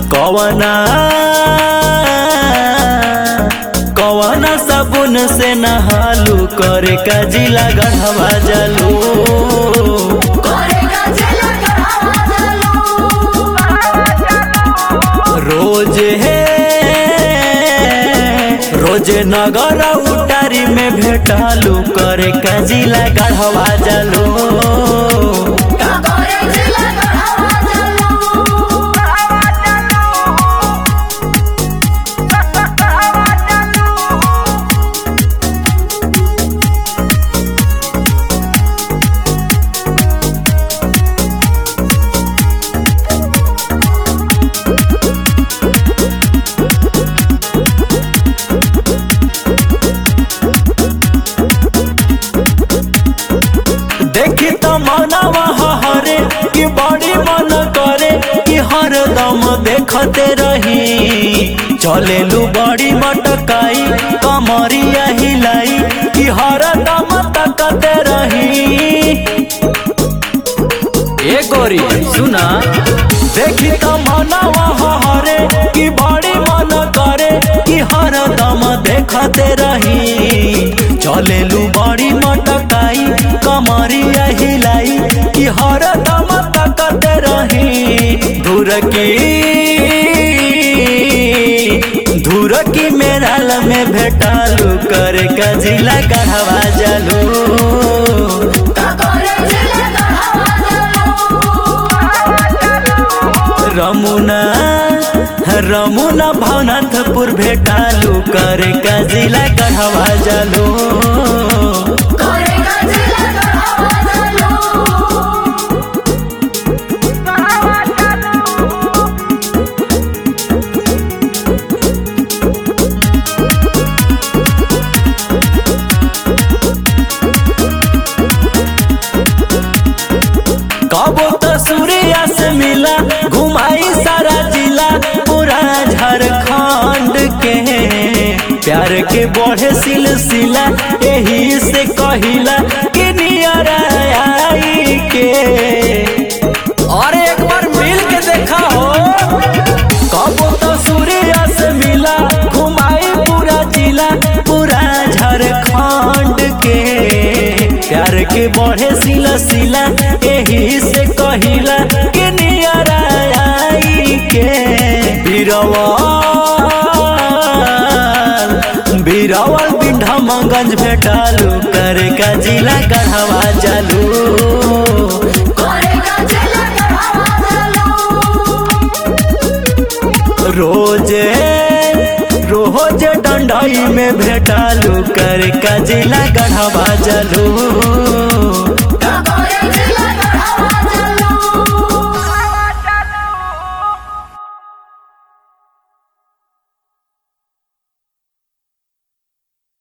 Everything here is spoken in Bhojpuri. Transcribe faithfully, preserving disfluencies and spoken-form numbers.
कवना कवना साबुन से नहालू करे का जिला गढ़वा जालू रोज है रोज नगर उटारी में भेटालू करे का जिला गढ़वा जालू देखी तो मनवा हरे कि बड़ी मन करे कि हर दम देखते रही चलेलू बड़ी मटकाई कमरिया हिलाई कि हर दम तकते रही। ए गोरी सुना देखी तो मनवा हरे कि बड़ी मन करे कि हर दम देखते रही चलेलू बड़ी मटकाई कमरिया हिलाई कि हर दम तकते रही धुर की धुर की मेराल में भेटालू करे का जिला गढ़वा जालू रमुना रमुना भवनाथपुर भेटालू करे का जिला गढ़वा जालू कबो तो सूर्या से मिला घुमाई सारा जिला पूरा झारखंड के प्यार के बढ़े सिलसिला यही से कहिला कि नियर आई के और एक बार मिल के देखा हो। कबो तो सूर्या से मिला घुमाई पूरा जिला पूरा झारखंड के प्यार के बढ़े सिलसिला यही से कहिला कि नियर आई के बीरवल बीरवल बिंढमगंज भेटालू करे का जिला गढ़वा जालू रोज रोज डंडाई में भेटालू करे का जिला गढ़वा जालू।